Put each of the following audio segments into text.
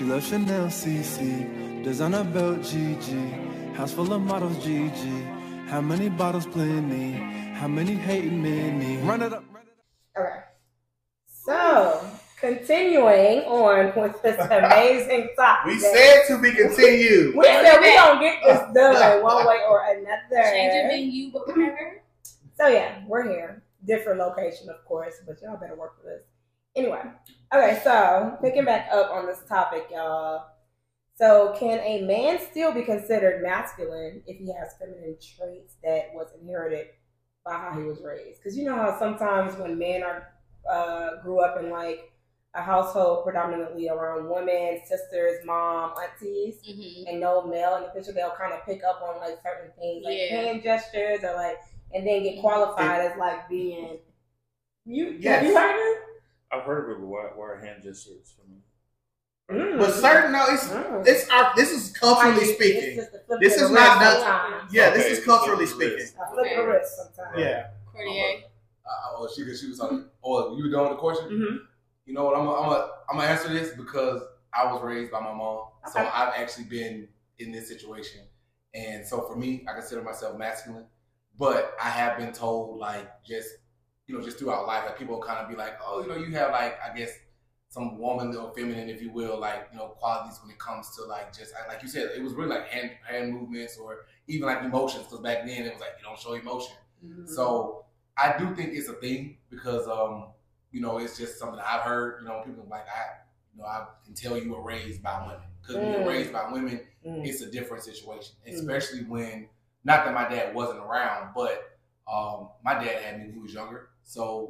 loves Chanel CC, designer belt GG, house full of models GG. How many bottles plenty? How many hating many? Run it up. Okay. So, continuing on with this amazing topic. We said to be continued. We said we gonna get this done one way or another. Change your venue, but whatever. So yeah, we're here. Different location, of course, but y'all better work with us. Anyway, okay, so picking back up on this topic, y'all. So can a man still be considered masculine if he has feminine traits that was inherited by how he was raised? Because you know how sometimes when men grew up in like a household predominantly around women, sisters, mom, aunties, and no male in the picture, they'll kind of pick up on like certain things like hand gestures or like, and then get qualified as like being you. Yes. Have you heard it? I've heard of it, but why are hand gestures for me? But certain, no, this is culturally speaking. This is not done. Yeah, Okay, this is culturally speaking. I flip the wrist sometimes. Yeah. Cordier. She was talking. Oh, you were done with the question. Mm-hmm. You know what? I'm gonna answer this because I was raised by my mom, so I've actually been in this situation, and so for me, I consider myself masculine. But I have been told, like, just throughout life, like people kind of be like, oh, you have like, I guess, some womanly or feminine, if you will, like, qualities when it comes to like, just like you said, it was really like hand movements or even like emotions. Because back then it was like, you don't show emotion. Mm-hmm. So I do think it's a thing because, it's just something I've heard, people like, I can tell you were raised by women. Because when you're raised by women, it's a different situation, especially when, not that my dad wasn't around, but my dad had me when he was younger. So,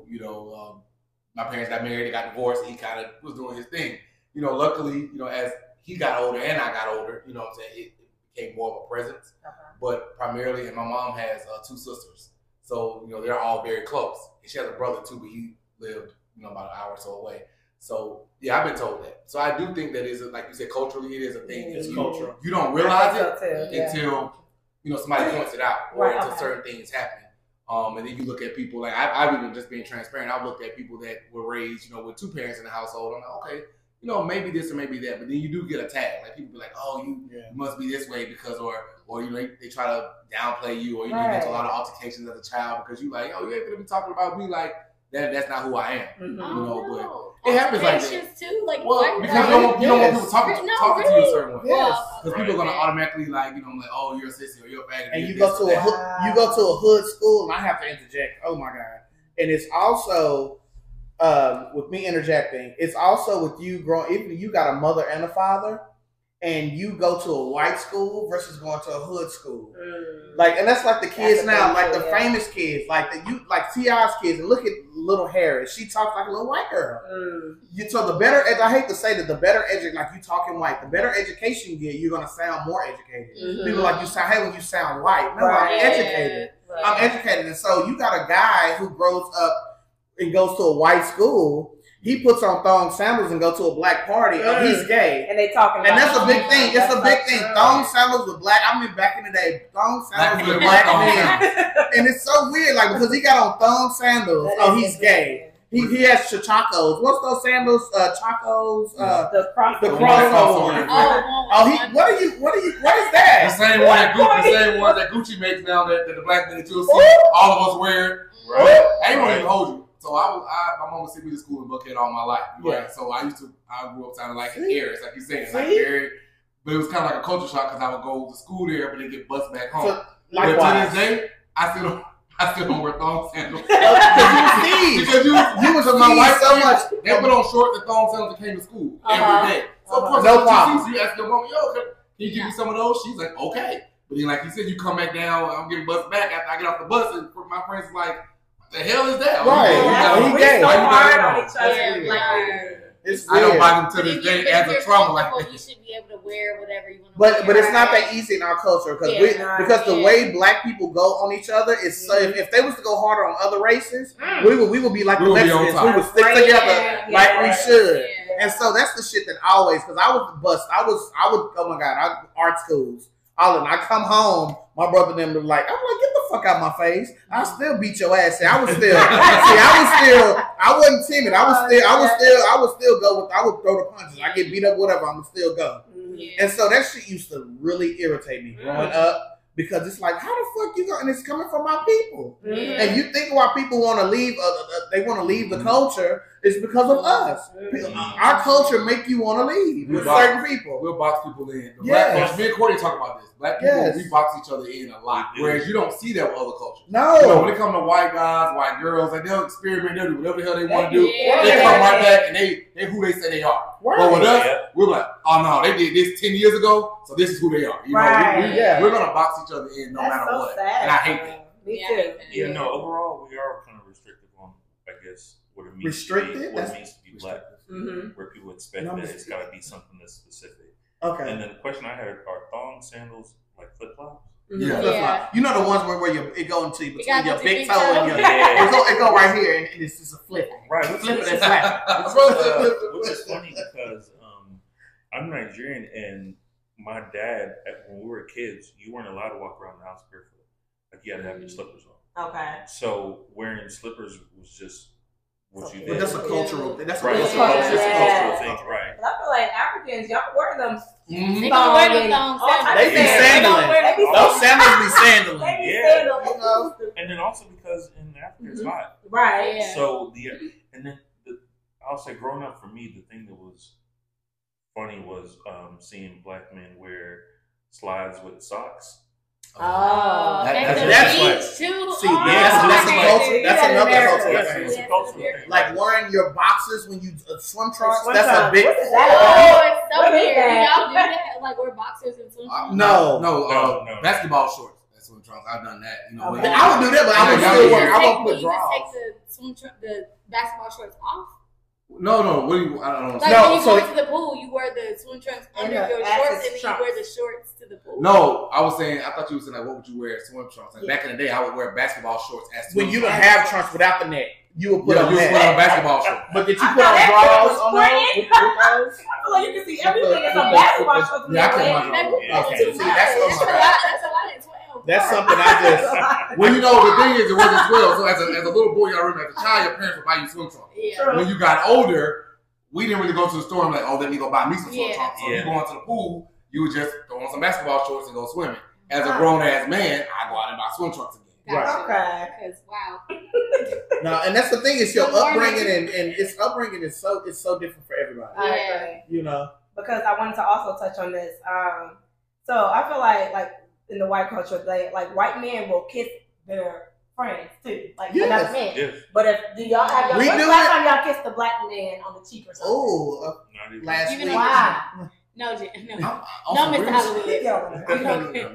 my parents got married, they got divorced, and he kind of was doing his thing. Luckily, as he got older and I got older, it became more of a presence. But primarily, and my mom has 2 sisters. So, they're all very close. And she has a brother too, but he lived, about an hour or so away. So, yeah, I've been told that. So I do think that is, like you said, culturally, it is a thing. It's cultural. You don't realize it until, somebody points it out or until certain things happen. And then you look at people, like, I've even just being transparent, I've looked at people that were raised, with 2 parents in the household. I'm like, okay, maybe this or maybe that. But then you do get a tag. Like, people be like, oh, you must be this way because, or they try to downplay you, or you get into a lot of altercations as a child because you like, oh, you ain't going to be talking about me like that. That's not who I am. But it happens like that. Too, like, well, because you don't want people talking to you a certain way. Because people are going to automatically like, like, oh, you're a sissy or you're a faggot. And you go to a hood school, and I have to interject. Oh my God! And it's also with me interjecting. It's also with you growing. If you got a mother and a father, and you go to a white school versus going to a hood school, like, and that's like the kids now, like the famous kids, like like T.I.'s kids. And look at Little Harris; she talks like a little white girl. So the better, I hate to say that, the better like you talking white, the better education you get, you're gonna sound more educated. People like you sound, hey, when you sound white, no, I'm educated. I'm educated, and so you got a guy who grows up and goes to a white school. He puts on thong sandals and go to a black party. He's gay, and they talking. And that's a big thing. It's a big thing. Thong sandals with black. I mean, back in the day, thong sandals with black men. And it's so weird, like, because he got on thong sandals. He's gay. He has chachacos. What's those sandals? Chacos. The crossover. What is that? The same one that Gucci makes now that the black men too. All of us wear. I ain't gonna even hold you. So my mom would send me to school in Buckhead all my life. Right? Yeah. So I grew up sounding like Harris, like you said, like Harry. But it was kind of like a culture shock because I would go to school there, but then get bused back home. So, but to this day, I still don't wear thong sandals. Because you was my wife so much. They put on shorts and thong sandals and came to school every day. So of course, no problem. You ask your mom, yo, can you give me some of those? She's like, okay. But then, like you said, you come back down. I'm getting bused back after I get off the bus, and my friends like, the hell is that? Right. We so hard on each other. I don't buy them to this day as a trauma like that. You should be able to wear whatever you want to wear. But it's not that easy in our culture because the way black people go on each other is so. If they was to go harder on other races, we would be like the Mexicans. We would stick together like we should. And so that's the shit that always, because I was bust. I would. Oh my God! Art schools. And I come home, my brother and them were like, I'm like, get the fuck out my face. I'll still beat your ass. I was still, I wasn't timid. I would throw the punches. I get beat up, whatever. I'm still go. Yeah. And so that shit used to really irritate me growing up. Because it's like, how the fuck you go? And it's coming from my people. Mm-hmm. And you think why people want to leave, they want to leave the culture, it's because of us. Our culture make you want to leave with certain people. We'll box people in. Yes. Black, me and Courtney talk about this. Black people, Yes. we box each other in a lot. Whereas you don't see that with other cultures. No. You know, when it comes to white guys, white girls, like they'll experiment, they'll do whatever the hell they want to do. Yeah. They come right back and they who they say they are. Right. But with us, we're like, oh no, they did this 10 years ago, so this is who they are. You know, Right. we're gonna box each other in no That's matter so what. sad. And I hate that. Me Yeah, I too. hate that. Yeah, no, overall, we are kind of restrictive on, I guess, what it means Restricted? to be, what That's- it means to be black. Mm-hmm. Where people expect No, that I'm it's got to be something that's specific. Okay. And then the question I had are thong sandals like flip flops? Yeah. Yeah. You know the ones where it go into between got your the big big toe and your... toe. Yeah. It go right here, and it's just a flip. Right. Flip it and slap. Which is funny because I'm Nigerian and my dad, when we were kids, you weren't allowed to walk around the house barefoot. Like you had to have your slippers on. Okay. So wearing slippers was just what you did. But that's a cultural... That's right. It's a Yeah. cultural, it's a cultural thing, But right? I feel like Africans, y'all wear them. They gonna wear them thongs. All types They of be sandals. sandaling. They be Those sandals be They sandaling. be Yeah. sandals, you know. And then also because in Africa it's hot. Right. Yeah. So I'll say growing up for me, the thing that was funny was seeing black men wear slides with socks. Oh. That's That's what- beach too. See, Oh, that's okay. culture. That's Yeah, another America. cultural Yes, thing. it's a cultural thing. Like wearing your boxers when you swim trunks. Swim That's a trunks. big... What is Oh, that? it's so What is weird. that? Y'all do that? Like wear boxers and swim trunks? No. No. Basketball shorts. That's what trunks. I've done that. You know, Okay. I would do that, but I would Yeah, still yeah, wear... I You would put just drawers. take the basketball shorts off. No. What do you? I don't know. Like No, when you so go to the pool, you wear the swim trunks And under the your access shorts, and then trunks. you wear the shorts to the pool. No, I was saying. I thought you were saying like, what would you wear? Swim trunks. Like back in the day, I would wear basketball shorts as swim When you don't trunks. have trunks without the net, you would put Yeah, on you would put on that. basketball shorts. But did you I put thought on that drawers was on spraying. those? With those? I feel like you can see everything in some basketball shorts. Yeah, I kept my That drawers. Yeah, okay. too See, much. that's what That's I'm a lot. That's a lot at 12. That's something I just... Well, you know, the thing is, it wasn't 12. So as a little boy, y'all remember, as a child, your parents would buy you swim trunks. Yeah. True. When you got older, we didn't really go to the store and be like, oh, let me go buy me some swim Yeah. trunks. So Yeah. you go into the pool, you would just throw on some basketball shorts and go swimming. As a Right. grown ass man, I go out and buy swim trunks again. Gotcha. Okay. Because wow. No, and that's the thing. It's your Good morning. upbringing, and its upbringing is so different for everybody. I Yeah. agree. You know, Because I wanted to also touch on this. So I feel like in the white culture, like white men will kiss their friends too, like Yes. another man. Yes. But if do y'all have y'all? We When's do the last it. time y'all kissed the black man on the cheek or something? oh, Not even. last Even week. though- Why? No, no. No, Mr. Hollywood. I don't know.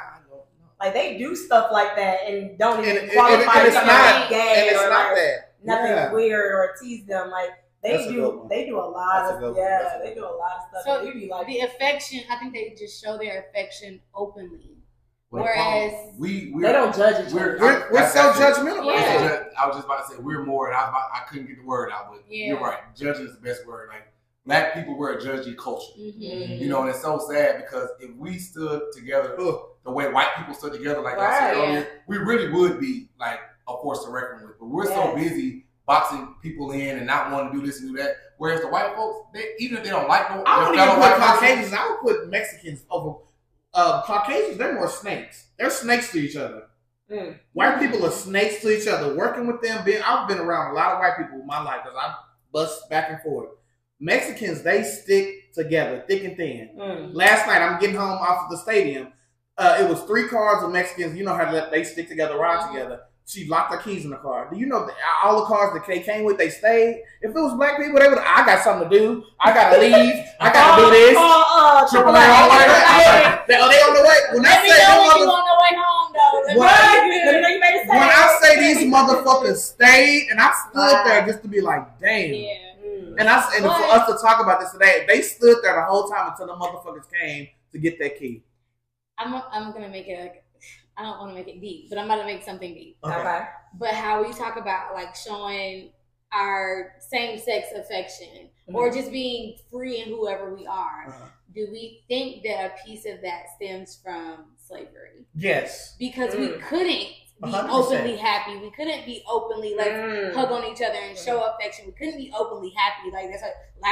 Like they do stuff like that and don't even And qualify it's as not, gay and it's or not like that. nothing Yeah. weird or tease them. Like That's a good do one. they do a lot That's a of good one. That's a they good do a lot of stuff. So and we be like the affection, I think they just show their affection openly. Well, Whereas we they don't judge each other. We're so judgmental. Yeah. I was just about to say we're more, and I couldn't get the word out, but Yeah. you're right. Judging is the best word. Like black people wear a judgy culture, Mhm. you know, and it's so sad because if we stood together the way white people stood together, like I said Right. earlier, we really would be like a force to reckon with. But we're so Yes. busy boxing people in and not wanting to do this and do that. Whereas the white folks, even if they don't like I their wouldn't fellow even white put person, Caucasians. I would put Mexicans over. Caucasians, they're more snakes. They're snakes to each other. Mm. White people are snakes to each other. Working with them, I've been around a lot of white people in my life because I bust back and forth. Mexicans, they stick together, thick and thin. Mm. Last night, I'm getting home off of the stadium. It was 3 cars of Mexicans. You know how they stick together, ride together. She locked her keys in the car. Do you know that all the cars that they came with, they stayed? If it was black people, they would. I got something to do. I gotta leave. I gotta do this. Triple They on the way. They on the way. When Let I me say know when them you mother- on the way home, though. Let me What? know. Let me know you made a when I save. say these motherfuckers stayed, and I stood there just to be like, damn. Yeah. Mm. And for us to talk about this today, they stood there the whole time until the motherfuckers came to get that key. I'm gonna make it like, I don't want to make it deep, but I'm about to make something deep. Okay. But how we talk about like showing our same-sex affection or just being free in whoever we are, do we think that a piece of that stems from slavery? Yes. Because we couldn't be 100%. openly happy. We couldn't be openly hug on each other and show affection. We couldn't be openly happy. Like that's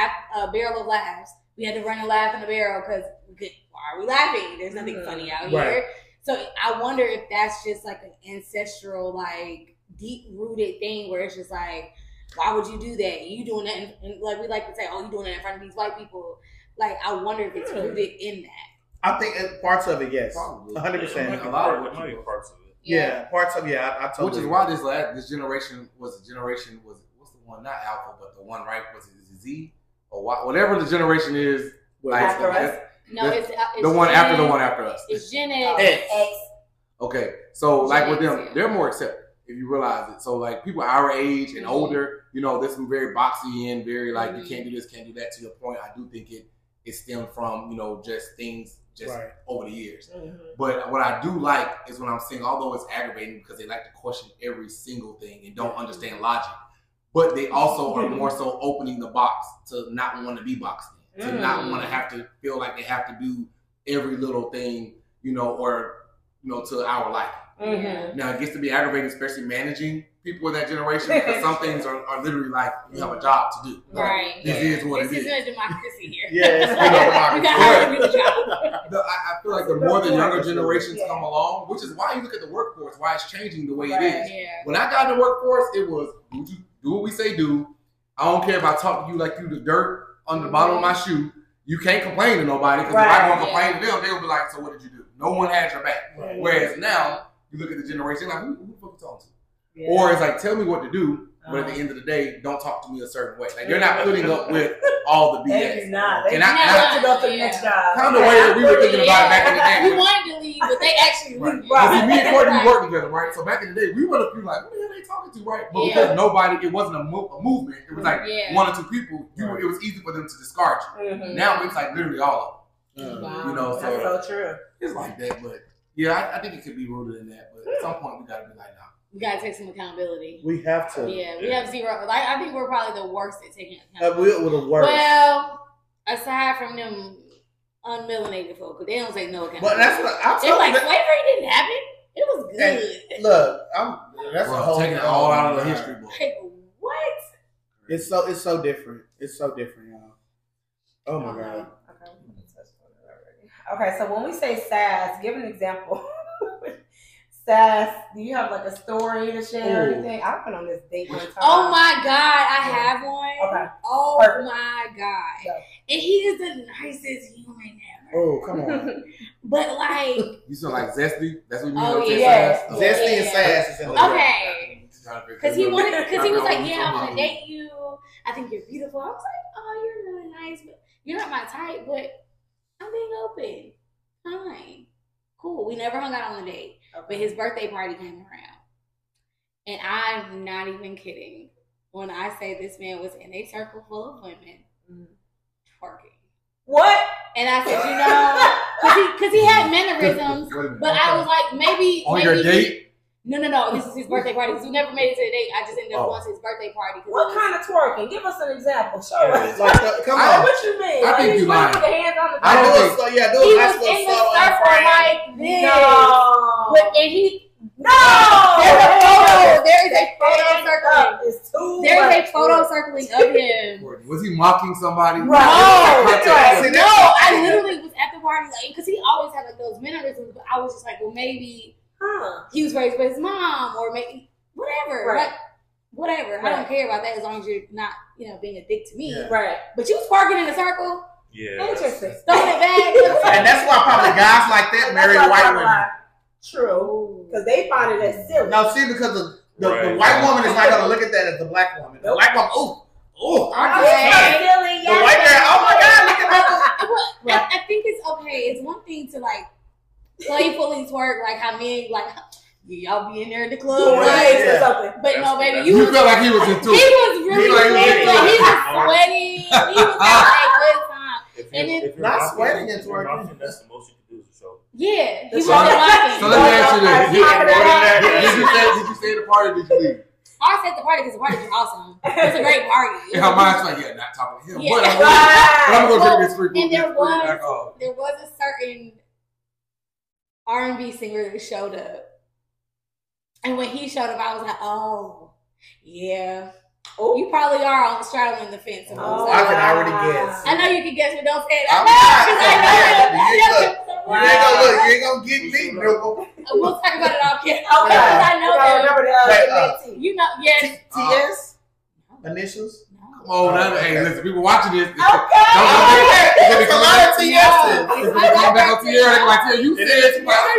a barrel of laughs. We had to run and laugh in the barrel because why are we laughing? There's nothing funny out here. So I wonder if that's just like an ancestral, like deep rooted thing where it's just like, why would you do that? You doing that, and like we like to say, oh, you doing that in front of these white people. Like I wonder if it's rooted in that. I think parts of it, yes, 100%. A lot of might be parts of it. Yeah, parts of I totally. Which is why this generation was what's the one, not Alpha, but the one right was it Z or whatever the generation is. Like, after us. No, it's the one after the one after us. It's Gen X. Okay, so like with them, Gen X, they're more accepted if you realize it. So like people our age and older, you know, there's some very boxy and very like you can't do this, can't do that. To your point, I do think it stemmed from, you know, just things over the years. But what I do like is when I'm seeing, although it's aggravating because they like to question every single thing and don't understand logic, but they also are more so opening the box to not want to be boxed in, to not want to have to feel like they have to do every little thing, you know, or, you know, to our life. Now it gets to be aggravating, especially managing people in that generation, because some things are literally like you have a job to do. Right. This is what it is. This is a democracy here. Yes, You gotta do the job. I feel like the more the younger generations come along, which is why you look at the workforce, why it's changing the way it is. Yeah. When I got in the workforce, it was do what we say do. I don't care if I talk to you like you the dirt on the bottom of my shoe. You can't complain to nobody, because if I want to complain to them, they'll be like, so what did you do? No one had your back. Whereas now, you look at the generation, like, who the fuck you talking to? Yeah. Or it's like, tell me what to do, but at the end of the day, don't talk to me a certain way. Like, they're not putting up with all the BS. They do not. They have to go to the next job. Kind of the way that we were thinking about it back in the day. We wanted to leave, but they actually leave. Right. Me and Courtney worked together, right? So back in the day, we would have been like, what the hell are they talking to, right? But because nobody, it wasn't a movement. It was like one or two people. It was easy for them to discard you. Now it's like literally all of them. Wow. You know, that's so true. It's like that, but yeah, I think it could be rooted in that. But at some point, we got to be like, nah. We gotta take some accountability. We have to. Yeah, we have zero. Like I think we're probably the worst at taking accountability. We're the worst. Well, aside from them unmelanated folk, they don't take no accountability. But that's what I'm saying. Like slavery didn't happen. It was good. And look, that's a whole taking it all out of the history book. Like, what? It's so different. It's so different, y'all. Oh my god. Okay, so when we say sass, give an example. Sass, do you have like a story to share or anything? I went on this date one time. Oh my god, I have one. Okay. Oh perfect. My god. Yeah. And he is the nicest human ever. Oh, come on. But like you sound like zesty. That's what you mean. Oh yeah. Zesty and sass is in the okay. Because he was like, yeah, I want to date you. I think you're beautiful. I was like, oh, you're really nice, but you're not my type. But I'm being open. Fine. Cool. We never hung out on the date. Okay. But his birthday party came around. And I'm not even kidding when I say this man was in a circle full of women twerking. What? And I said, you know, because he had mannerisms, but I was like, maybe. On your date? No. This is his birthday party because we never made it to the date. I just ended up going to his birthday party. What kind of twerking? Give us an example. Show us. Come on. What you mean? I think you lying. Put the hands on the I do it. So yeah, do he it. was in the circle like this. No. And he. No. There is a photo circling. It's too There is much. a photo circling of him. Was he mocking somebody? No. I literally was at the party like because he always had like those mannerisms, but I was just like, well, maybe. He was raised by his mom, or maybe whatever. Right. Like, whatever. Right. I don't care about that as long as you're not, being a dick to me. Yeah. Right. But you was parking in a circle. Yeah. Interesting. Throwing it back. And that's why probably guys like that marry white women. True. Because they find it as silly. No, see, because the white woman is not going to look at that as the black woman. The black woman, the white girl, oh my God, look at that. I think it's okay. It's one thing to like playfully twerk, like how men like y'all be in there in the club, or something. But no, baby, you felt like he was into it. He was really sweating. He was sweating. He was having a good time. If you're not sweating and twerking, that's the most you can do is show. Yeah, he wasn't laughing. So let me ask you this: did you stay at the party? Or did you leave? I said the party because the party was awesome. It was a great party. In her mind, she's like, yeah, not talking to him. Yeah. But I'm going to drink this free. And there was a certain R&B singer that showed up. And when he showed up, I was like, oh, yeah. Oh, you probably are on straddling the fence. Oh, I can already guess. I know you can guess, but don't say it. You ain't gonna get me, Milko. We'll talk about it off camera. Okay. I know Remember that. You know, yes. TS? Initials? Come on, hey, listen, people watching this. Okay. There's a lot of TS's. If they come back on Tierra, they're like, tell you said it.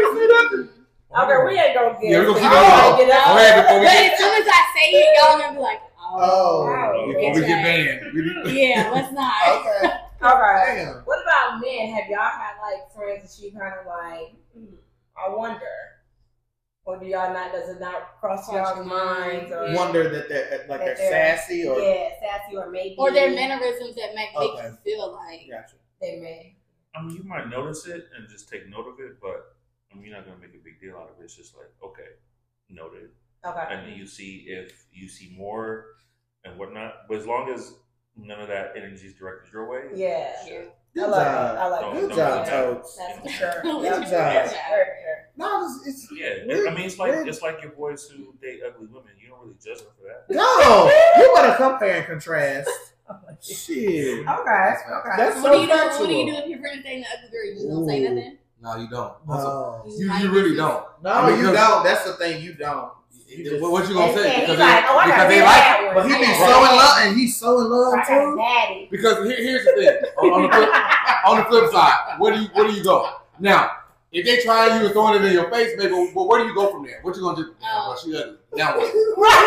Okay, we ain't gonna get Yeah, we're it. gonna keep Get out. Go ahead before we But get. as soon as I say it, y'all gonna be like, Before we get banned. yeah, let's not. Okay. Okay. Damn. What about men? Have y'all had like friends that you kind of like? I wonder. Or do y'all not? Does it not cross y'all's minds? Or Wonder that they're sassy or sassy or maybe Or their mannerisms that make Okay. you feel like Gotcha. they may. I mean, you might notice it and just take note of it, but I mean, you're not gonna make a big deal out of it. It's just like, okay, noted, Okay. and then you see if you see more and whatnot. But as long as none of that energy is directed your way, Yeah. sure. Good I like job. it. I like Don't- it. Good don't job, do that. Totes. That's for sure. Good Yep. job. Very sure. No, it's Yeah, I mean, it's like your boys who date ugly women. You don't really judge them for that. no. You better compare and contrast. Shit. Okay. That's what so do you do? factual. What do you do if your friend dating the ugly girl? You just don't say Ooh. nothing. No, you don't. No. You really don't. No, I mean, you because- don't. That's the thing. You don't. You just- What you gonna And say? he's Because like, oh, I because gotta they be like that it. one. But he I be got so in daddy. love, and he's so in love I got too. daddy. Because here's the thing. On the flip side, where do you go? Now, if they try you and throwing it in your face, maybe, well, where do you go from there? What you gonna do? Well, she ugly. Now what?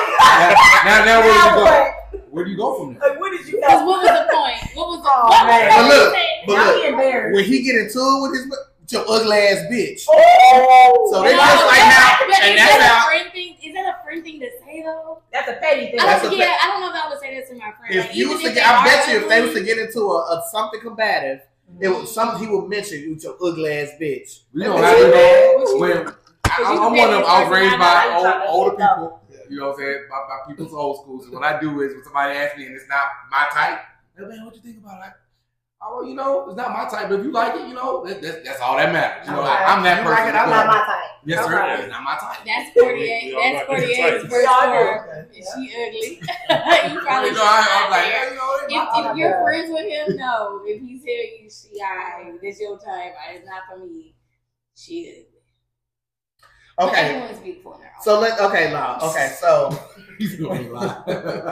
Now where do you go? Where do you go from there? Like, what did you Because have? what was the point? What was the Oh, what man. was But look, the but Now look, he embarrassed. when he get into it with your ugly ass bitch. Oh, So they just like now, and is that's that how. a friend thing? Is that a friend thing to say though? that's a petty thing. That's a I don't know if I would say that to my friend. If Like, you even was to if get, they I are bet you if they was ugly, to get into a something combative, it was something he would mention you with your ugly ass bitch. You know how you know when I'm you one of them. I was can raised say by this older person, people. You know what I'm saying? By people's old schools. And what I do is when somebody asks me and it's not my type, hey man, what you think about it? Oh, you know, it's not my type, but if you like it, you know, that's all that matters. You know, Okay. I'm that You person. like it, I'm not my type. Yes, sir. Okay. It's not my type. that's We 48. all That's got different 48 types. verse Y'all 4. do. Is she ugly? You probably You know, I'm like, there. hey, you know, it's my If type. you're friends with him, no. If he's telling you, she, this your type, it's not for me. She ugly. But Okay, everyone's beautiful in their own so so He's gonna be lying.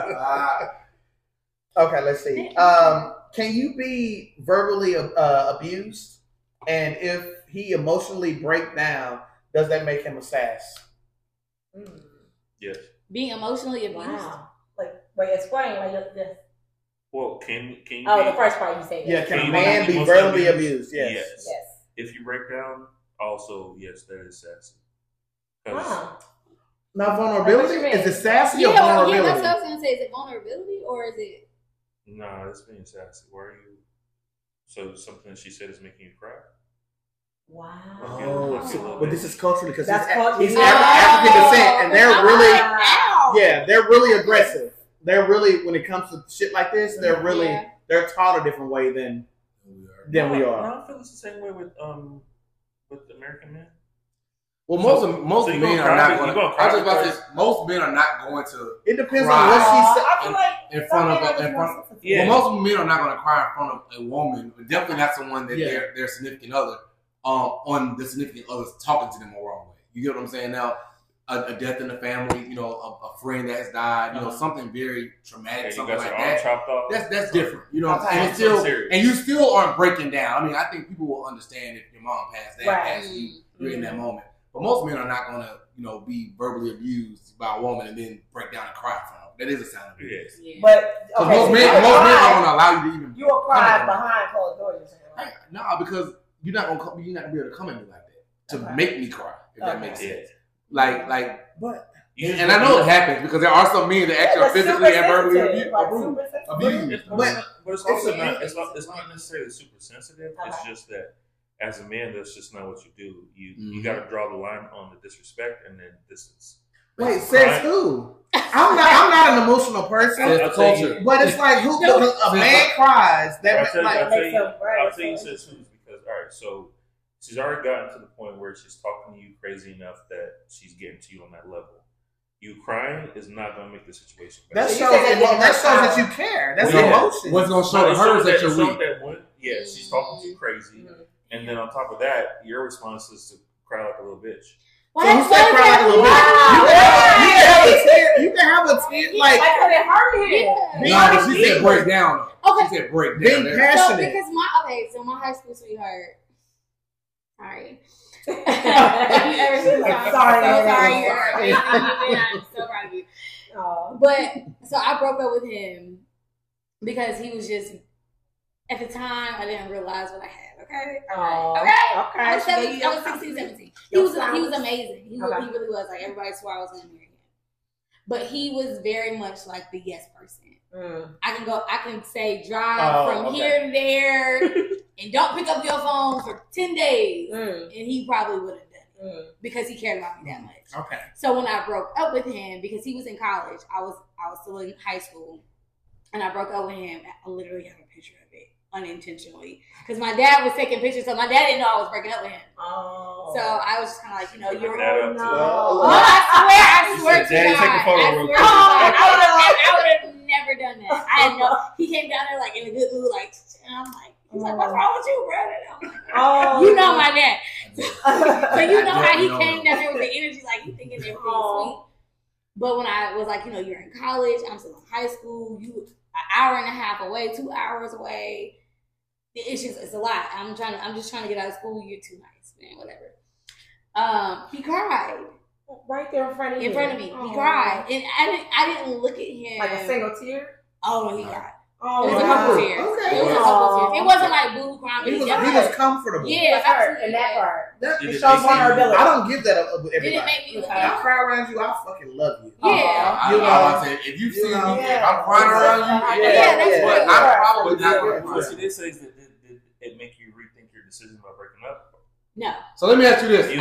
okay, let's see. Can you be verbally abused? And if he emotionally break down, does that make him a sass? Yes. being emotionally abused. Wow. Like, wait, explain. Like, this. Well, can you? Oh, be, the first part you said. Yeah, can a you man be emotionally verbally abused? Yes. Yes. Yes. If you break down, also yes, that is sassy. 'Cause Wow. Now, vulnerability? What you mean? Is it sassy or Yeah, that's vulnerability? what I was gonna say. Is it vulnerability or is it? Nah, it's being sassy. Why are you? So something that she said is making you cry? Wow. Oh, but this is culturally because That's cultural. he's Oh, African descent, and they're I'm really, like, ow. yeah, they're really aggressive. They're really, when it comes to shit like this, they're really, Yeah. they're taught a different way than we are. No, I feel it's the same way with American men. Well, most So you men gonna are cry? not You going. gonna I cry was just about to because- say most men are not going to It depends Right. on what she said. I feel like in front of some in men are front. more sensitive. Yeah. Well, most men are not going to cry in front of a woman, but definitely not someone that Yeah. their significant other on the significant other's talking to them the wrong way. You get what I'm saying? Now, a death in the family, you know, a friend that has died, you know, something very traumatic, Yeah, you something got like your arm that. chopped off. That's different. You know what I'm Okay. saying? It's still, Serious. and you still aren't breaking down. I mean, I think people will understand if your mom passed, dad Right. passed, you're in that moment. But most men are not going to, you know, be verbally abused by a woman and then break down and cry in front of them. That is a sign of abuse. Yeah. Yeah. But So okay, most so men you aren't cry- going to allow you to even. You will cry come at them. behind closed doors. You're saying, right? No, because you're not gonna come, you're not gonna be able to come at me like that to Okay. make me cry. If that Okay. makes Yeah. sense. Like, But You and I know it happens because there are some men that actually are That's physically super and verbally sensitive, like, abused. super sensitive. Abused. It's, but it's It's also a- not. It's not necessarily super sensitive. It's Okay. just that as a man, that's just not what you do. You Mhm. got to draw the line on the disrespect and then distance. wait, says who? Like I'm not an emotional person. That's the culture. But it's like who a man cries. That I'll tell you, right. since because all right, so she's already gotten to the point where she's talking to you crazy enough that she's getting to you on that level. You crying is not going to make the situation better. shows that you care. That's emotion. What's going to show to her is that you're weak. Yeah, she's talking to you crazy. And then on top of that, your response is to cry like a little bitch. So who said cry like a little bitch? You can have a tear. Like it hurt him. No, but she said break down. Okay. She said break being down. passionate. So my high school sweetheart. Sorry. Sorry. I'm so proud of you. But so I broke up with him because he was just at the time I didn't realize what I had. Okay. I was 16, 17. He was amazing. He really was. Like everybody swore I was gonna marry him. But he was very much like the yes person. I can say drive from here to there and don't pick up your phone for 10 days. And he probably would have done it because he cared about me that much. Okay. So when I broke up with him, because he was in college, I was still in high school, and I broke up with him. I literally have a picture of it unintentionally because my dad was taking pictures, so my dad didn't know I was breaking up with him. So I was just kind of like, you're I swear to God, I would have never done that. I had he came down there like in a good mood, like, and I'm like, he's like, what's wrong with you, brother? I'm like, you know my dad. So you know how he came down there with the energy, like he thinking everything's sweet. But when I was like, you're in college, I'm still in high school, you an hour and a half away, 2 hours away. It's a lot. I'm just trying to get out of school. You're too nice, man. Whatever. He cried right there in front of me. He cried, and I didn't look at him like a single tear. Oh, he cried. Oh, it was a couple tears. Okay. It was a couple tears. It wasn't like boo crying. He was comfortable. Yeah, in that part. It shows vulnerability. I don't give that up with everybody. Did it make me look I cry around you, I fucking love you. Yeah. I say, if you see me, if I'm crying around you, that's but real. I'm probably not going to cry. What she did say is that did it make you rethink your decision about breaking up? No. So let me ask you this.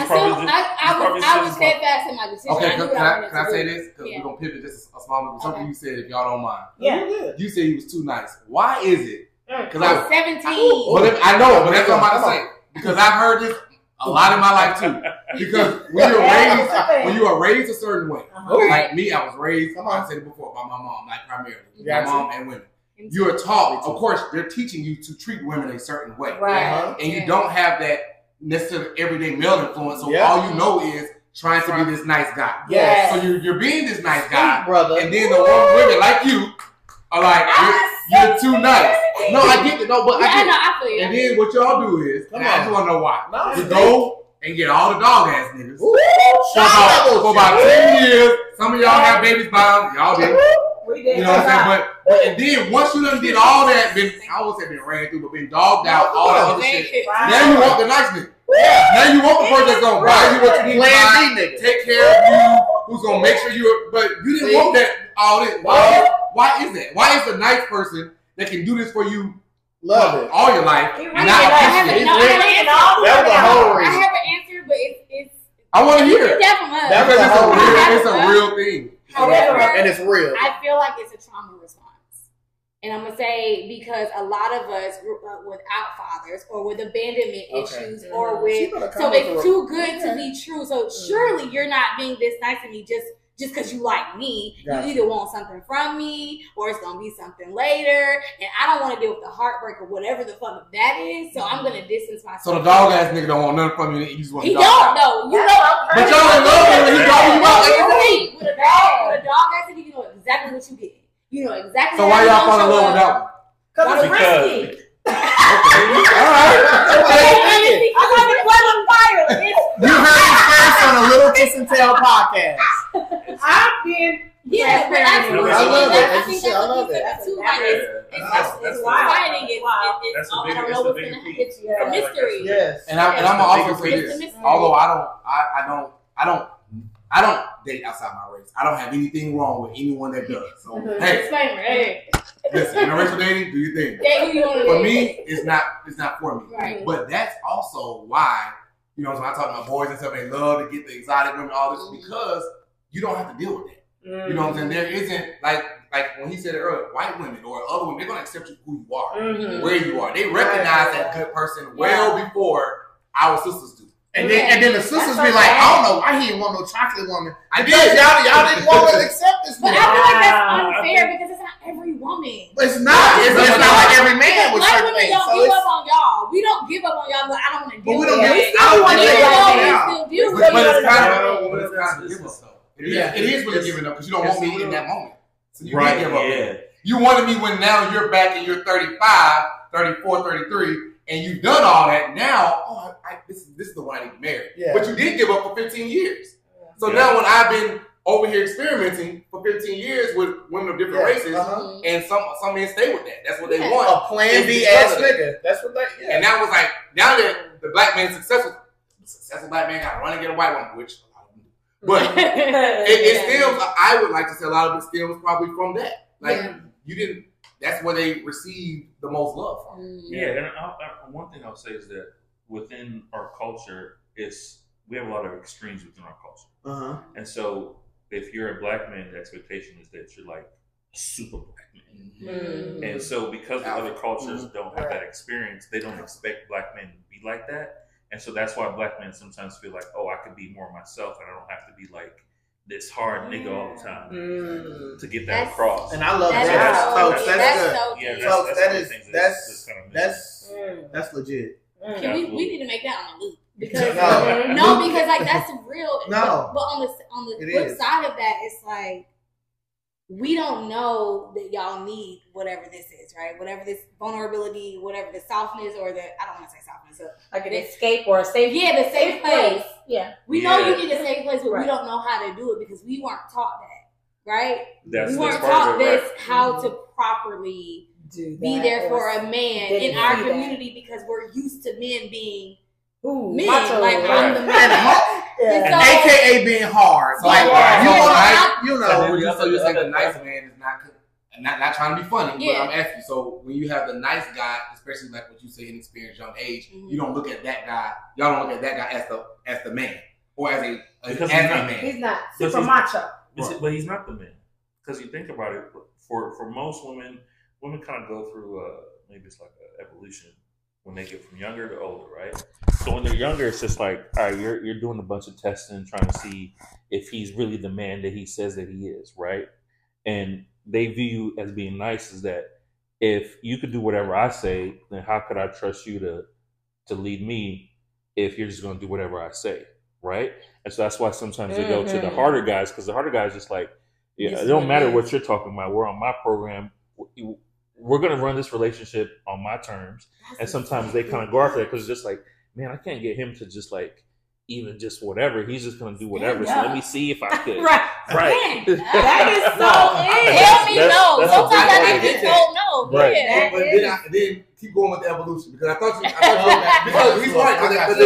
I was steadfast in my decision. Okay, can I say this? Because we're going to pivot just a small bit. Something you said, if y'all don't mind. Yeah. You said he was too nice. Why is it? Because I was 17. I know, but that's what I'm about to say. Because I've heard this a lot in my life too. Because when you are raised a certain way, like me, I was raised, I said it before, by my mom, like primarily. My mom and women. You are taught, of course, they're teaching you to treat women a certain way. Right. And you don't have that necessarily everyday male influence, so all you know is trying to be this nice guy. Yes. So you're being this nice guy, brother. And then the women like you are like, you're too nice. No, I get it. No, but I feel you. And then what y'all do is, I just want to know why. You go and get all the dog ass niggas for about 10 years. Some of y'all have babies by them. Y'all didn't. You know what I'm saying? But and then once you done did all that, I won't say been ran through, but been dogged out, all that other shit. Now you want the nice nigga. Now you want the person that's gonna buy you what you need to buy, take care of you, who's gonna make sure but you didn't want that all this. Why is that? Why is a nice person that can do this for you all your life not appreciate it? That was the whole reason. I have an answer, but it's I want to hear it. It's a real thing. However, and it's real. I feel like it's a trauma response. And I'm going to say because a lot of us grew up without fathers or with abandonment issues or with... So it's too good to be true. So surely you're not being this nice to me just because you like me. You either want something from me or it's going to be something later. And I don't want to deal with the heartbreak or whatever the fuck that is. So I'm going to distance myself. So the dog ass nigga don't want nothing from you. You just want he don't know. You know. But y'all in love with him. He dogging you out every day. With a dog ass nigga, you know exactly what you get. You know exactly. So why y'all fall in love with that one? Because it's risky. All right. I'm going to play with fire. You heard it first on the Little Kiss and Tell podcast. I've been. Yeah, but I love it. I love it. It's exciting. It's I don't know what's gonna happen. It's a mystery. Yes. And I'm also say this. Although I don't date outside my race. I don't have anything wrong with anyone that does. So hey, listen, interracial dating, do your thing. For me, it's not for me. Right. But that's also why, when I talk to my boys and stuff, they love to get the exotic women, all this, because you don't have to deal with that. You know what I'm saying? There isn't like when he said it earlier, white women or other women, they're gonna accept you who you are, where you are. They recognize that good person well before our sisters do. And then the sisters be like, I don't know why he didn't want no chocolate woman. I Because did. y'all didn't want to accept this But man. I feel like that's unfair because it's not every woman. But it's not. It's not like every man with Black certain women things. don't So give it's, up on y'all. We don't give up on y'all, but I don't want to but deal we with don't it. give. Yeah. I don't want to Even give though up we now. still deal with But it. it's kind Yeah. of but it's kind of give up though. It is really giving up because you don't want me in that moment. So you Right, did give up. yeah. You wanted me when now you're back and you're 35, 34, 33, and you've done all that. Now, this is the one I need to marry. Yeah. But you did give up for 15 years. So now when I've been over here experimenting for 15 years with women of different races, and some men stay with that. That's what they want. A plan B ass nigga. That's what they. Yeah. And that was like, now that the black man is successful, the successful black man got to run and get a white woman, which a lot of them do. But it stems, I would like to say a lot of it stems probably from that. Like, you didn't, that's where they received the most love from. Yeah, and one thing I'll say is that within our culture, we have a lot of extremes within our culture. And so if you're a black man, the expectation is that you're like a super black man. And so because the other cultures don't have that experience, they don't expect black men to be like that. And so that's why black men sometimes feel like, oh, I could be more myself and I don't have to be like this hard nigga all the time to get that across. And I love that. That's That's so good. deep. That's legit. We need to make that on a loop because because like that's real. No, but on the flip side of that, it's like we don't know that y'all need whatever this is, right? Whatever this vulnerability, whatever the softness or the I don't want to say softness, like an escape or a safe. Yeah, the safe place. Yeah, we know you need a safe place, but we don't know how to do it because we weren't taught that, right? We weren't taught how to properly be there for a man in our community because we're used to men being men. Like I'm the man. And AKA being hard. So like you know, so you're saying the nice man is not trying to be funny, but I'm asking you. So when you have the nice guy, especially like what you say, inexperienced young age, you don't look at that guy. Y'all don't look at that guy as the man or as a man. He's not super macho. But he's not the man because you think about it. For most women kind of go through maybe it's like an evolution when they get from younger to older, right? So when they're younger, it's just like, all right, you're doing a bunch of testing, trying to see if he's really the man that he says that he is, right? And they view you as being nice is that if you could do whatever I say, then how could I trust you to lead me if you're just going to do whatever I say, right? And so that's why sometimes they go to the harder guys because the harder guys just like, yeah, it don't matter what you're talking about. We're on my program. We're going to run this relationship on my terms. And sometimes they kind of go after that because it's just like, man, I can't get him to just like, even just whatever. He's just going to do whatever. So let me see if I could. Right. That is so Tell me no. Sometimes I need to be told no. Right. Yeah. But then keep going with the evolution because I thought because he's right.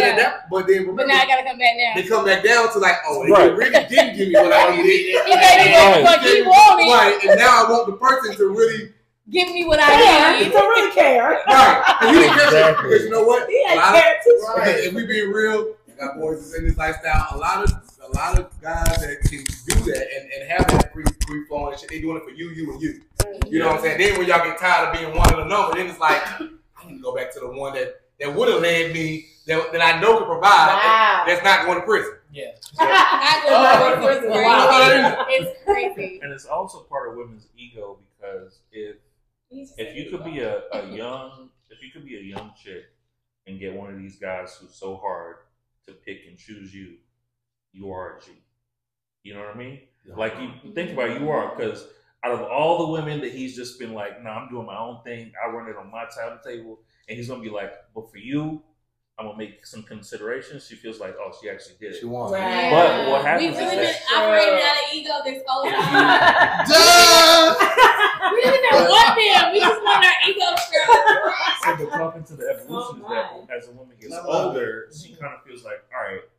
But now I got to come back down. They come back down to like, oh, they really didn't give me what I needed. He gave me what he wanted. Right. And now I want the person to really give me what I need. To really care. Right. And he didn't care because you know what? He ain't care too. If we being real, I got boys that's in this lifestyle. A lot of guys that can do that and have that free flowing shit, they doing it for you, and you. You know what I'm saying? Then when y'all get tired of being one of the number, then it's like, I need to go back to the one that would have led me, that I know can provide, that's not going to prison. Yeah. It's crazy. And it's also part of women's ego because if you could be a young chick and get one of these guys who's so hard to pick and choose you are a G. You know what I mean? Like you think about it, you are, because out of all the women that he's just been like, nah, I'm doing my own thing. I run it on my timetable. And he's going to be like, but for you, I'm going to make some considerations. She feels like, oh, she actually did it. She wants Right. But what happens We've really is been operating out of ego this whole time. Duh! We didn't even want them. We just want our ego stroked. So the talking to the evolution is that as a woman gets older, she kind of feels like, all right,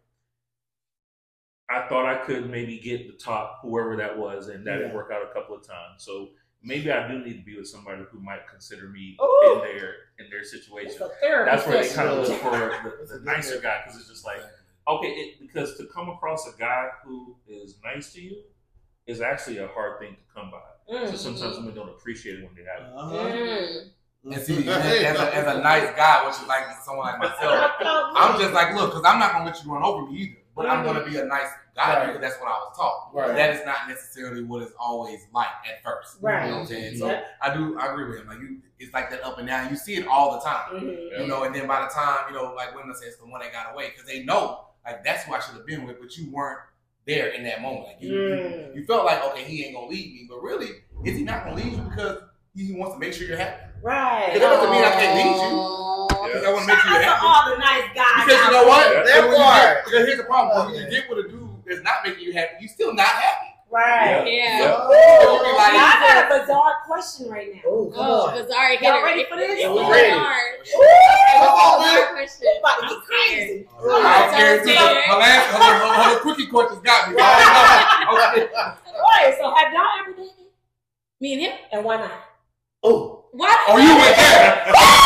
I thought I could maybe get the top, whoever that was, and that didn't work out a couple of times. So maybe I do need to be with somebody who might consider me in their situation. That's where they kind of look for the nicer guy, because it's just like, okay, because to come across a guy who is nice to you is actually a hard thing to come by. So sometimes women don't appreciate it when they have it. And see, as a nice guy, which is like someone like myself, I'm just like, look, because I'm not gonna let you run over me either. But I'm gonna be a nice guy because that's what I was taught. Right. That is not necessarily what it's always like at first. Right. You know what I'm saying? So I agree with him. Like it's like that up and down. You see it all the time. You know, and then by the time, like women say it's the one that got away because they know like that's who I should have been with, but you weren't there in that moment. Like you felt like, okay, he ain't gonna leave me, but really, is he not gonna leave you because he wants to make sure you're happy? Right. Because that doesn't mean I can't lead you. Because I want to make sure you're happy. All the nice guys. Because you know what? Because here's the problem. When you get with a dude that's not making you happy, you still not happy. Right. Yeah. I got a bizarre question right now. Bizarre. Y'all ready for this? Come on, man. Question. About to get crazy. I guarantee her quickie questions got me. Right. So have y'all ever dated? Me and him? And why not? Oh. What? Oh, you went there.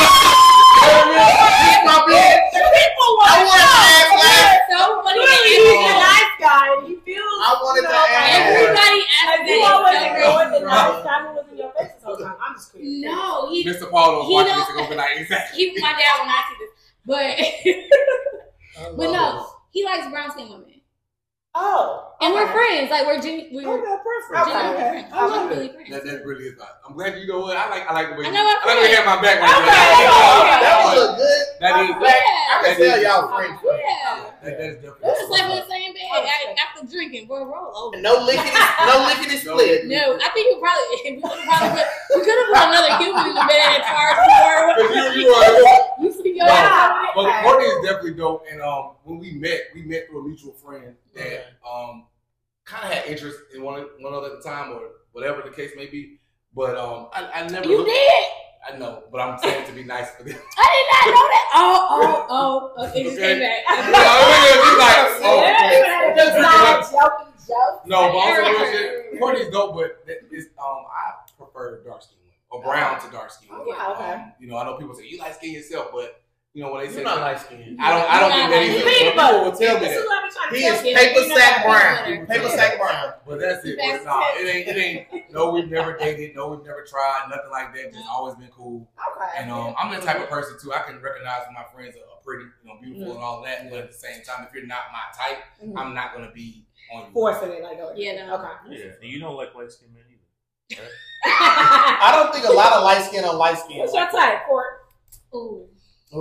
My bitch. The people want to ask so funny. He's a nice guy. He feels. I wanted to ask. Everybody asked you always ignored the nice guy who was in your face this whole time. I'm just curious. No, Mr. Paul was watching this and gonna be like, exactly. He, my dad will not see this, but no, he likes brown skin women. Oh, and we're friends. Like we're friends. I love really friends. That really is not. I'm glad you know what I like the way. I know I like to have my back. That was a good. That is. I can tell y'all friends. Yeah. That is definitely. We just slept in the same bed after drinking for a roll over. No lickety split. No, I think we could have put another human in the bed as far as we were. You see your ass. But Courtney is definitely dope. And when we met through a mutual friend that kind of had interest in one other at the time or whatever the case may be. But I never. You did. I know, but I'm saying to be nice for them. I did not know that. Oh. Okay, just came back. No, but also Courtney's dope, but it's, I prefer dark skin women or brown to dark skin women. I know people say you light skin yourself, but when they say you're not light skinned, I don't think that either. People will tell me that. He is paper sack brown. Paper sack brown. But that's it. But no, it ain't. No, we've never dated. No, we've never tried. Nothing like that. Just always been cool. Okay. And I'm the type of person too. I can recognize when my friends are pretty, beautiful and all that. But at the same time, if you're not my type, I'm not gonna be on you. Forcing it like that. Yeah. No. Okay. Yeah, and you don't like light skinned men either. Right? I don't think a lot of light skin on light skin. What's your type, Court? Ooh. You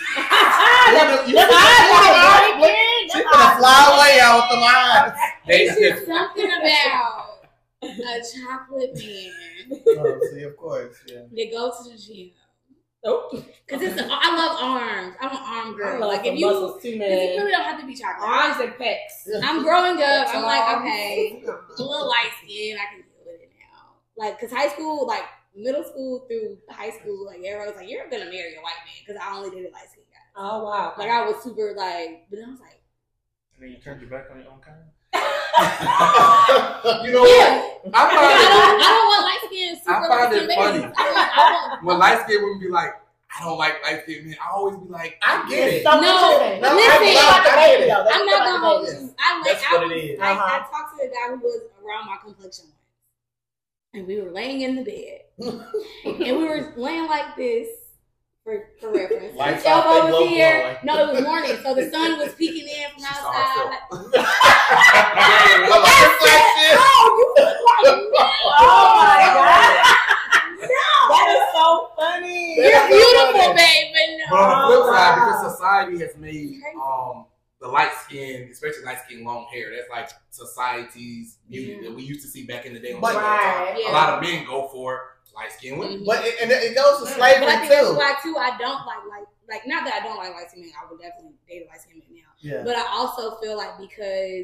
fly away out with the lines. There's something about a chocolate man. See, of course, yeah. They go to the gym. Nope. Because I love arms. I'm an arm girl. Like if you really don't have to be chocolate. Arms and pecs. I'm growing up. I'm like, okay, a little light skin. I can deal with it now. Like, because high school, like middle school through high school, like everyone was like, you're gonna marry a white man because I only dated light skin guys. Oh wow. Like I was super like, but then I was like, and then you turned your back on your own kind. You know what? I don't want light skin. I find it funny when light skin women be like, I don't like light skin men. I always be like, I get it. No, listen, I'm not gonna hold you. I talked to a guy who was around my complexion once, and we were laying in the bed, and we were laying like this. For reference. His elbow was here. No, it was morning, so the sun was peeking in from outside. Oh my god! No, that is so funny. You're beautiful, babe. But on the flip side, because society has made the light skin, especially light skin, long hair, that's like society's beauty that we used to see back in the day. A lot of men go for light skin women. But it goes to slavery but I think too. That's why too I don't like not that I don't like light skin men. I would definitely date a light skin man now. Yeah. But I also feel like because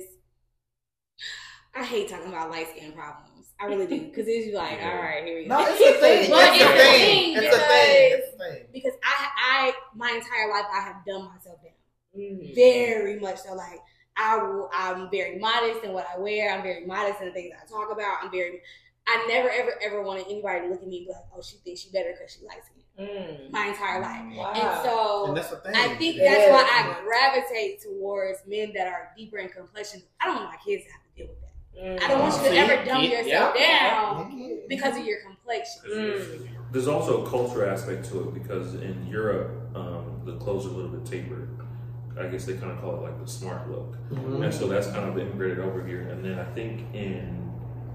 I hate talking about light skin problems. I really do because it's like, all right, here we go. No, it's a thing. It's a thing. Because I my entire life I have dumbed myself down, very much so. Like I'm very modest in what I wear. I'm very modest in the things I talk about. I never, ever wanted anybody to look at me and be like, oh, she thinks she better because she likes me. My entire life. Wow. And so that's the thing. I think that's why I gravitate towards men that are deeper in complexion. I don't want my kids to have to deal with that. I don't want you to ever dumb yourself down Yeah. because of your complexion. There's also a culture aspect to it because in Europe, the clothes are a little bit tapered. I guess they kind of call it like the smart look, and so that's kind of integrated over here. And then I think in,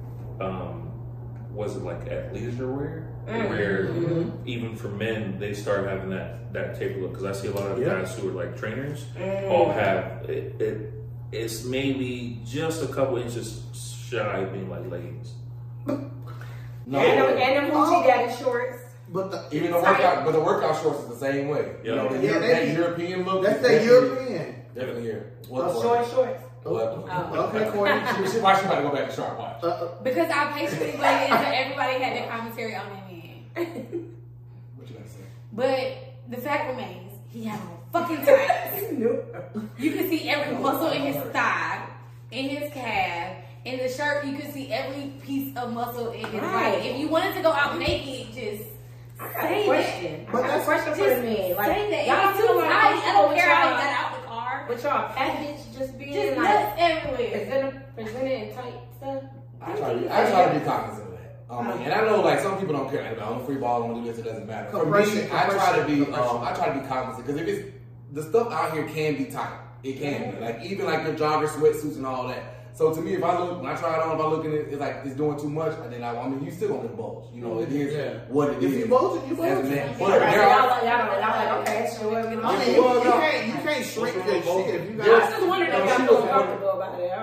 was it like athleisure wear, where even for men they start having that taper look? Because I see a lot of guys who are like trainers all have it. It's maybe just a couple inches shy of being like leggings. No, And them Gucci daddy shorts. But even the workout shorts is the same way. Yeah. You know, that European look. that's that European. Definitely here. Short shorts. Okay, Corey. Why she about to go back to sharp watch? Because I patiently waited until everybody had their commentary on their man. What you gonna say? But the fact remains, he had on fucking tights. You can see every muscle in his thigh, in his calf. In the shirt, you can see every piece of muscle in his body. If you wanted to go out naked, just say that. But that's a question for me. Like, say that. y'all It's too feel tight. like I don't care how you got out the car. But y'all package just being Just like nuts everywhere. presented in tight stuff. I try to be cognizant of that. And I know like some people don't care. Like, I'm a free ball. I'm gonna do this. It doesn't matter. For me, I try to be cognizant because if it's the stuff out here can be tight. It can be like even like the jogger sweatsuits and all that. So to me, when I try it on, if I look at it, it's like it's doing too much. And then I mean, you still gonna get bulge. You know, it is what it is. If you bulge, you bulge. But Y'all like, okay, sure. I mean, you can't shrink that shit. If you I got, just wondered if y'all feel comfortable about it.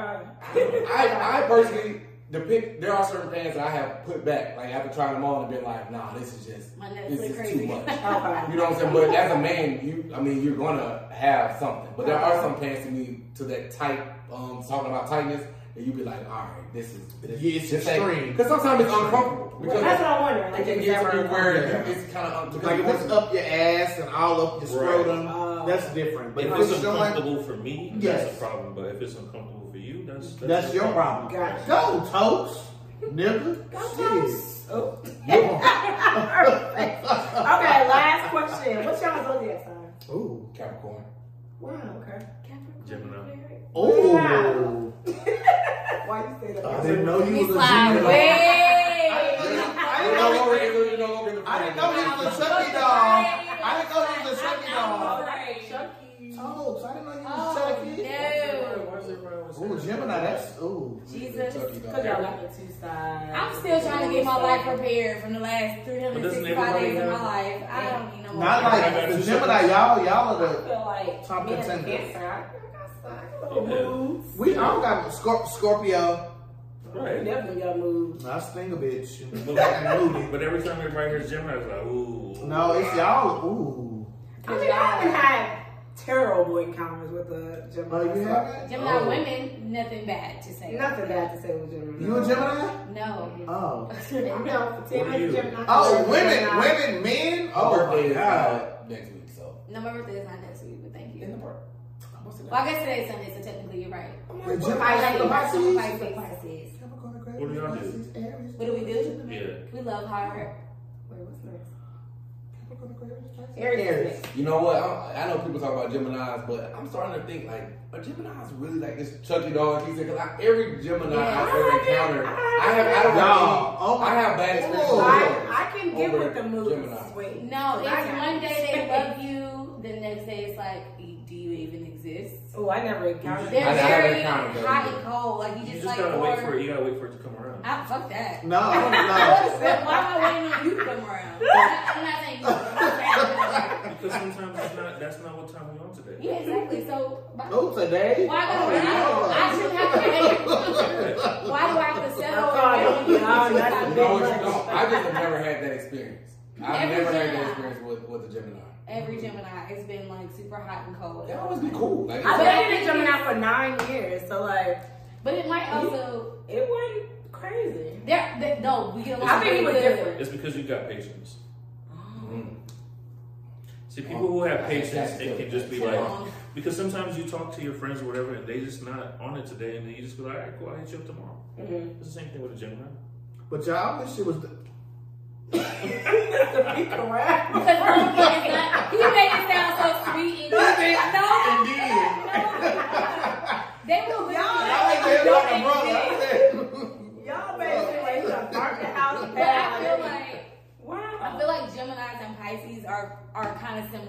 I personally, there are certain pants that I have put back, like after trying them on and been like, nah, this is just too much. You know what I'm saying? But as a man, you're gonna have something. But there are some pants to me to that tight, talking about tightness, and you be like, all right, this is extreme. Because sometimes it's uncomfortable. Because That's what I'm wondering. Like, it gets to where it's kind of like if it's up your ass and all up your scrotum, that's different. But If it's uncomfortable for me, that's a problem. But if it's uncomfortable for you, that's your problem. Gotcha. Go toast, nigga. Go toast. Oh. Okay, last question. What's y'all zodiac sign? Ooh, Capricorn. Wow, okay. Gemini. Oh. Why you say that? I didn't know he He's was a like, Gemini. wait. I didn't know he was a Chucky dog. I didn't know he was a Chucky dog. Oh, so I didn't know he was a Chucky. Ooh, Gemini, that's Jesus. Because y'all got the two sides. I'm still trying to get my life prepared from the last 365 days of my life. I don't need no more. not like the Gemini. Y'all are I the feel like top me as a contenders. Cancer, I got moves. We all got Scorpio. Right. Definitely got moves. I sting a bitch. But every time everybody hears Gemini, it's like, ooh. No, it's y'all. Ooh. I mean, I haven't had terrible encounters with the Gemini. Oh, you haven't? Gemini women, nothing bad to say. Nothing bad to say with Gemini. You a Gemini? No. Oh. I'm down for 10 What are you? Gemini. Oh, women, men? My Oh, birthday my is God. next week, so. No, my birthday is not next week, but thank you. In the park. Well, I guess today's Sunday, so technically you're right. Wait, Gemini got the Pisces? Pisces. What do y'all do? What do we do? Yeah. We love hard. Wait, what's next? Aries. You know what? I know people talk about Geminis, but I'm starting to think like, are Geminis really like this Chucky dog? He said, because every Gemini I've ever encountered, I have bad experiences. I can get Over with the moves. Gemini. Wait. No, it's I got one it. day they love you, the next day it's like, do you even exist? Oh, I never encountered They're I never very encountered that hot either. and cold. Like, you You just just like, gotta wait for or, it. You gotta wait for it to come around. fuck that. No, no. Why am I waiting on you to come around? I'm not saying you. I'm saying Because sometimes that's not what time we're on today. yeah, exactly. So, Oh, today? why do I shouldn't have to pay? Why do I have to settle? You know what you don't? I just have never had that experience. I've Every never had Gemini. that experience with a Gemini. Every Gemini, it's been like super hot and cold. They always be cool. Like, I've been in Gemini for 9 years, so like, But it might also. it wasn't crazy. No, we get along. I think he was really good. different. It's because you got patience. mm. See, people who have patience, it can just be like, Long. because sometimes you talk to your friends or whatever, and they just not on it today, and then you just be like, all right, cool, I'll hit you up tomorrow. Mm-hmm. It's the same thing with a Gemini. But y'all wish it was the... To be correct. Because homeboy is not. He made it sound so sweet and no. They will I like to hear like a brother.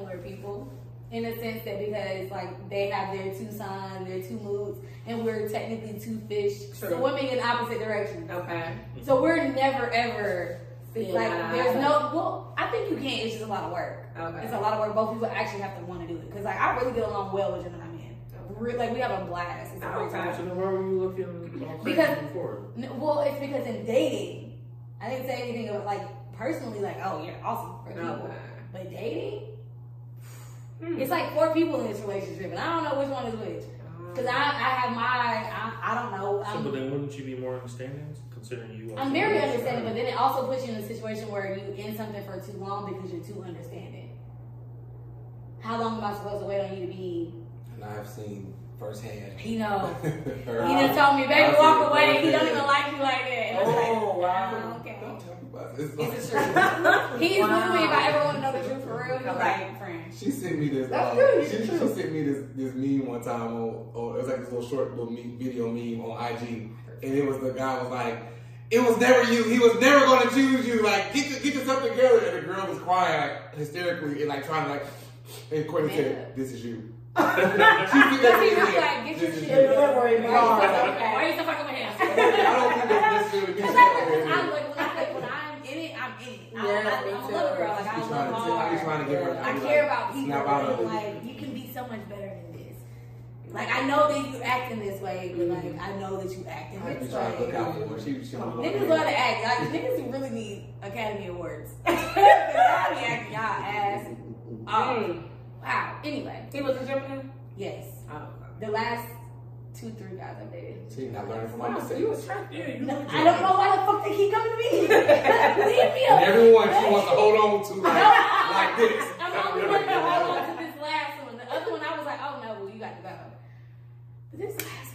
similar people in a sense that because like they have their two signs, their two moods, and we're technically two fish swimming in opposite directions. Okay. So we're never ever like Yeah. there's no. Well, I think you can. It's just a lot of work. Okay. It's a lot of work. Both people actually have to want to do it because like I really get along well with Gemini men. Like we have a blast. It's a great time. So then why were you looking on Because- Facebook before? Well, it's because in dating, I didn't say anything about like personally, like, oh, you're awesome for people. Okay. But dating, it's like 4 people in this relationship, and I don't know which one is which. Because I have I don't know. So, but then wouldn't you be more understanding, considering you? I'm very understanding, but then it also puts you in a situation where you end something for too long because you're too understanding. How long am I supposed to wait on you to be? And I've seen firsthand. You know, he Her- done told me, baby, I've walk seen away. He don't firsthand. even like you like that. And I was like, Oh, wow. okay. Don't tell me about this. It's the truth. He's literally, if I ever want to know the truth for real, he's like, friend. She sent me this. That's good. She sent me this meme one time on it was like this little short little video meme on IG, and it was the guy was like, "It was never you. He was never going to choose you. Like get yourself together." And the girl was crying hysterically and like trying to like. And Courtney said, "This is you." She said Because he was that like, get your this is shit you. together. Why Why you still fucking with him? I don't think that's necessarily Because when I'm in it, I'm in it. Yeah, me I'm a too. love girl. Like, I She's love hard. trying to give her. I care about people. Snap out of And, it. like, you can be so much better than this. Like, I know that you act in this way, but like, I know that you act in I've been this trying to look way. out for her. She Niggas love to act. Like, niggas really need Academy Awards. Y'all be acting y'all ass off. Wow. Anyway, He was a Gemini? yes. Oh. The last 2-3 guys I've dated. She not learning from my Wow, so mistakes. you was trying. Yeah, you No, know. I don't know why the fuck they keep coming to me. Leave me And alone. everyone she wants to hold on to like this. I'm only going to hold on to this last one. The other one, I was like, oh no, well, you got to go. But this last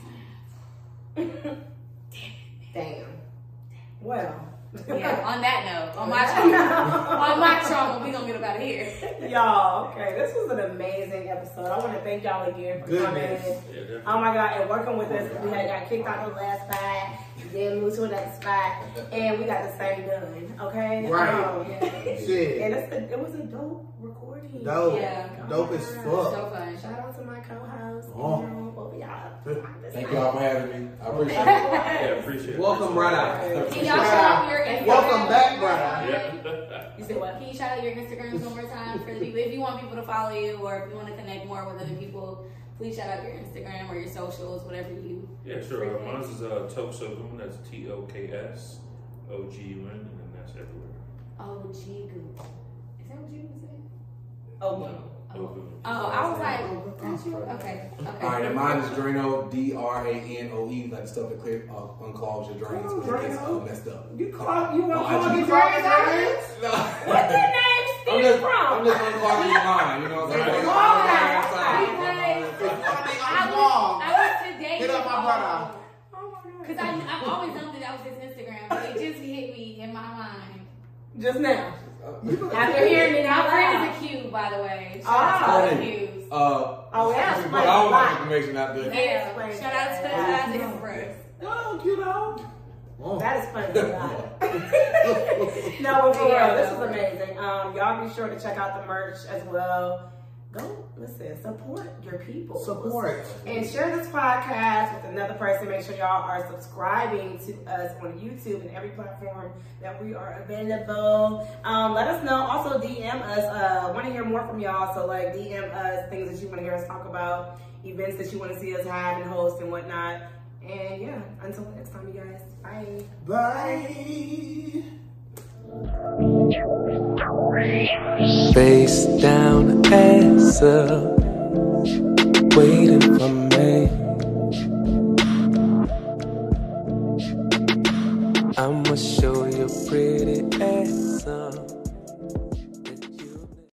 one. Damn. Well. Yeah, on that note, on my trauma, we gonna get up out of here. Y'all, okay, this was an amazing episode. I want to thank y'all again for coming. Goodness. Yeah, definitely. Oh my God, and working with us. We had got kicked out of the last spot, then moved to another spot, and we got the same done, okay? Right. Shit. And it was a dope recording. Dope. Yeah. Dope as So fuck. fun. Shout out to my co-host. Oh. You know, both of y'all. Thank y'all for having me. I appreciate it. Yeah, appreciate it. Welcome, brother. Can y'all shout out your Instagram? Welcome back, brother. Yeah. You said what? Can you shout out your Instagrams one more time for the people? If you want people to follow you or if you want to connect more with other people, please shout out your Instagram or your socials, whatever you. Yeah, sure. Mine is Toksogun. That's TOKSOGUN, and then that's everywhere. Oh, G-Goo. Is that what you would say? Oh, Ogun. Oh, I was like, that's you? Okay. All right, and mine is Drano, DRANOE, like stuff that clear unclogs your drains when it gets messed up. you want to call IG. your friends out? No. What's your name I'm steam just from? unclogging your mind, you know what I'm saying? I went to date. Hit up my brother. Because I've always known that that was his Instagram, but it just hit me in my mind. Just now. After hearing it My out friend loud. is a Q, by the way. Shout Ah. out to the Qs. Oh, yeah. But all my information out there. Yeah. Shout out to his friends. Oh, you know. Oh. That is funny. No, but for real, this was amazing. Y'all be sure to check out the merch as well. Go, listen, support your people. Support. And share this podcast with another person. Make sure y'all are subscribing to us on YouTube and every platform that we are available. Let us know. Also, DM us. Want to hear more from y'all. So, like, DM us things that you want to hear us talk about, events that you want to see us have and host and whatnot. And yeah, until next time, you guys. Bye. Bye. Face down, ass up, waiting for me. I'ma show you pretty ass up.